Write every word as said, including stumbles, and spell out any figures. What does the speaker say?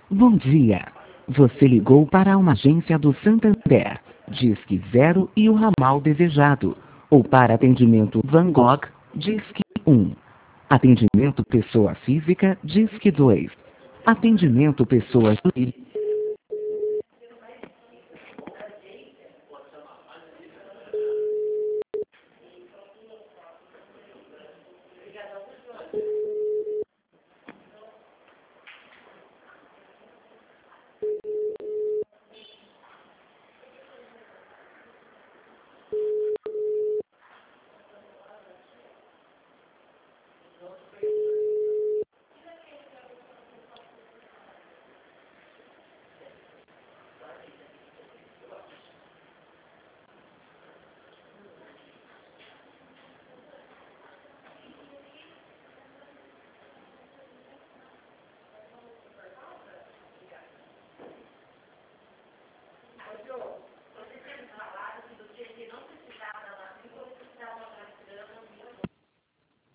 Bom dia. Você ligou para uma agência do Santander. Disque zero e o ramal desejado. Ou para atendimento Van Gogh, Disque um. Atendimento pessoa física, Disque dois. Atendimento pessoa jurídica.